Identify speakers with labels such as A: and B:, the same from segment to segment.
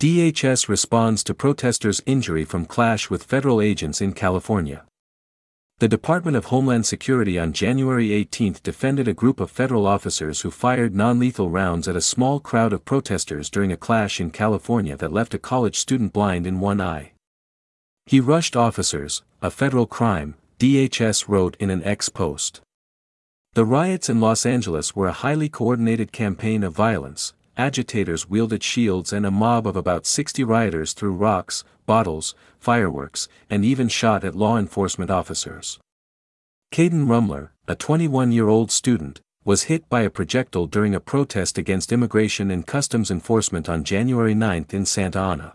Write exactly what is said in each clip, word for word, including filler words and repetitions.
A: D H S responds to protesters' injury from clash with federal agents in California. The Department of Homeland Security on January eighteenth defended a group of federal officers who fired non-lethal rounds at a small crowd of protesters during a clash in California that left a college student blind in one eye. "He rushed officers, a federal crime," D H S wrote in an X post. The riots in Los Angeles were a highly coordinated campaign of violence. Agitators wielded shields and a mob of about sixty rioters threw rocks, bottles, fireworks, and even shot at law enforcement officers. Caden Rumler, a twenty-one-year-old student, was hit by a projectile during a protest against Immigration and Customs Enforcement on January ninth in Santa Ana.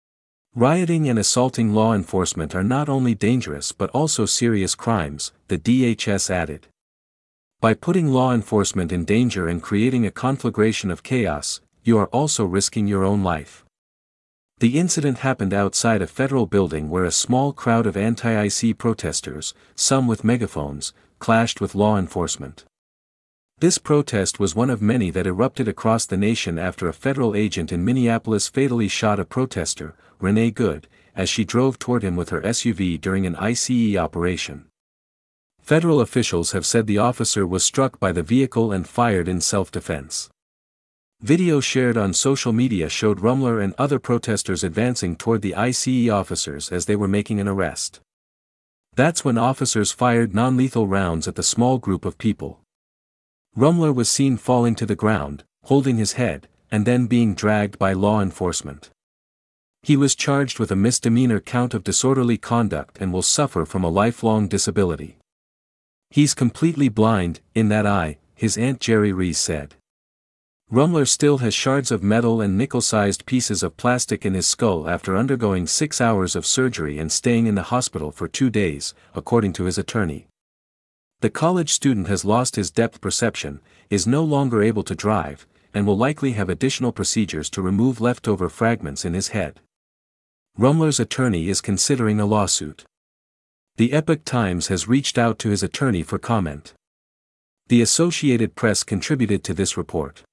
A: Rioting and assaulting law enforcement are not only dangerous but also serious crimes, the D H S added. By putting law enforcement in danger and creating a conflagration of chaos, you are also risking your own life. The incident happened outside a federal building where a small crowd of anti-I C protesters, some with megaphones, clashed with law enforcement. This protest was one of many that erupted across the nation after a federal agent in Minneapolis fatally shot a protester, Renee Good, as she drove toward him with her S U V during an I C E operation. Federal officials have said the officer was struck by the vehicle and fired in self-defense. Video shared on social media showed Rumler and other protesters advancing toward the I C E officers as they were making an arrest. That's when officers fired non-lethal rounds at the small group of people. Rumler was seen falling to the ground, holding his head, and then being dragged by law enforcement. He was charged with a misdemeanor count of disorderly conduct and will suffer from a lifelong disability. "He's completely blind, in that eye," his Aunt Jerry Reese said. Rumler still has shards of metal and nickel-sized pieces of plastic in his skull after undergoing six hours of surgery and staying in the hospital for two days, according to his attorney. The college student has lost his depth perception, is no longer able to drive, and will likely have additional procedures to remove leftover fragments in his head. Rumler's attorney is considering a lawsuit. The Epoch Times has reached out to his attorney for comment. The Associated Press contributed to this report.